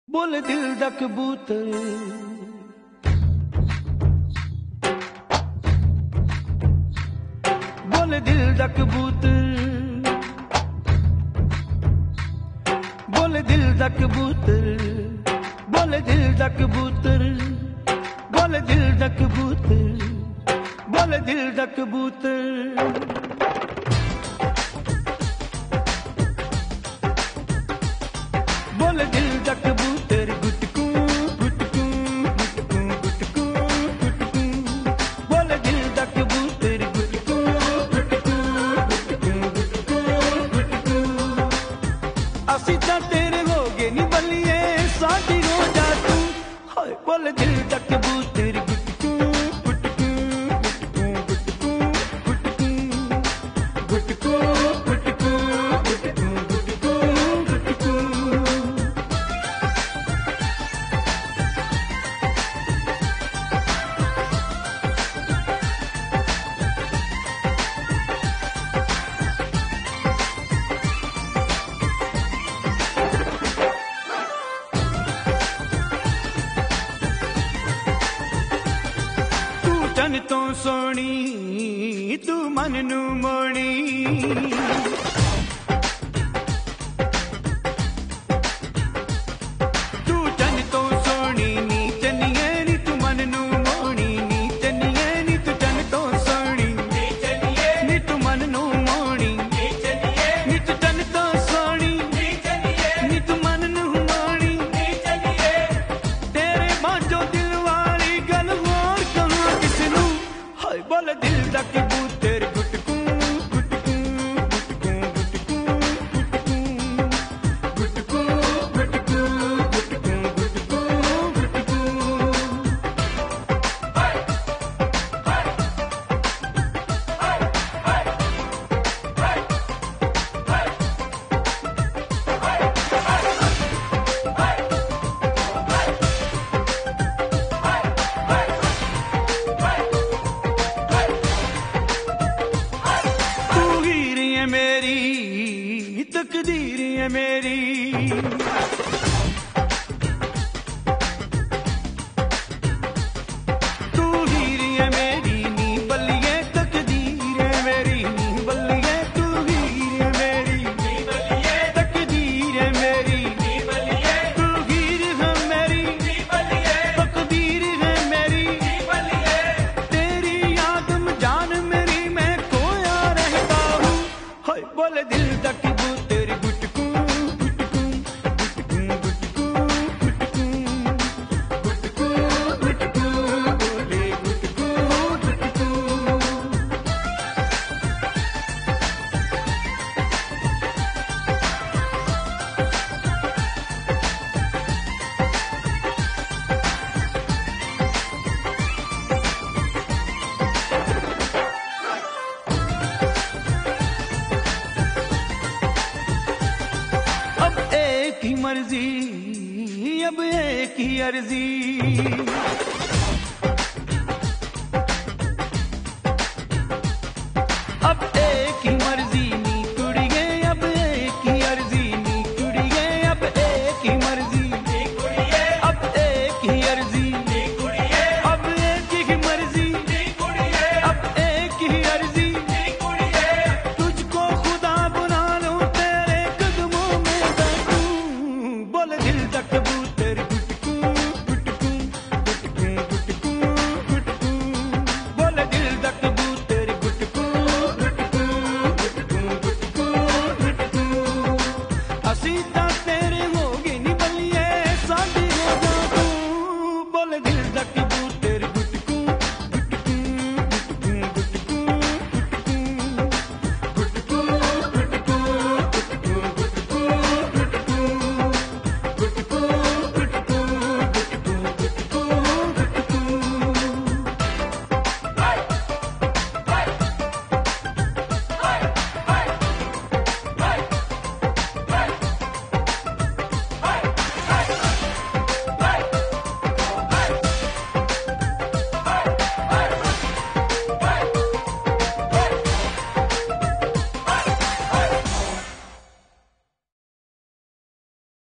बोल दिल दा कबूतर, बोल दिल दा कबूतर, बोल दिल दा कबूतर, बोल दिल दा कबूतर, बोल दिल दा कबूतर, बोल दिल दा कबूतर। बोल दिल दा कबूतर गुटकू गुटकू गुटकू गुटकू गुटकू, बोल दिल दा कबूतर गुटकू गुटकू गुटकू गुटकू गुटकू। असी तां तेरे हो गए नी बल्लिए साडी हो जा तू, हाय बोल दिल दा कबूतर गुटकू गुटकू गुटकू गुटकू गुटकू गुटकू गुटकू गुटकू गुटकू गुटकू। तन तो सोनी तू मन नू मोनी, तू तन तो सोनी नी चनिए नी तू मन नू मोनी, नी चनिए नी तू तन तो सोनी नी चनिए नी तू मन नू मोनी, नी चनिए नी तू तन तो सोनी नी चनिए नी तू मन नू मोनी, नी चनिए। तेरे बाजो दिल वाली गल होर कहां किसनू, हाय बोल दिल दा कबूतर गुटकू गुटकू गुटकू गुटकू गुटकू गुटकू गुटकू गुटकू गुटकू। मेरी तकदीर है मेरी, तू हीर है मेरी नी बल्लिए तकदीर है मेरी, नी बल्लिए तू हीर है मेरी नी बल्लिए तकदीर है मेरी, नी बल्लिए तू हीर है मेरी नी बल्लिए तकदीर है मेरी, नी बल्लिए। तेरी याद में जान मेरी मैं खोया रहता हूँ, हाय बोल दिल दा कबूतर गुटकू गुटकू गुटकू गुटकू गुटकू गुटकू गुटकू बोले गुटकू गुटकू। अब एक ही मर्जी, अब एक ही अर्जी,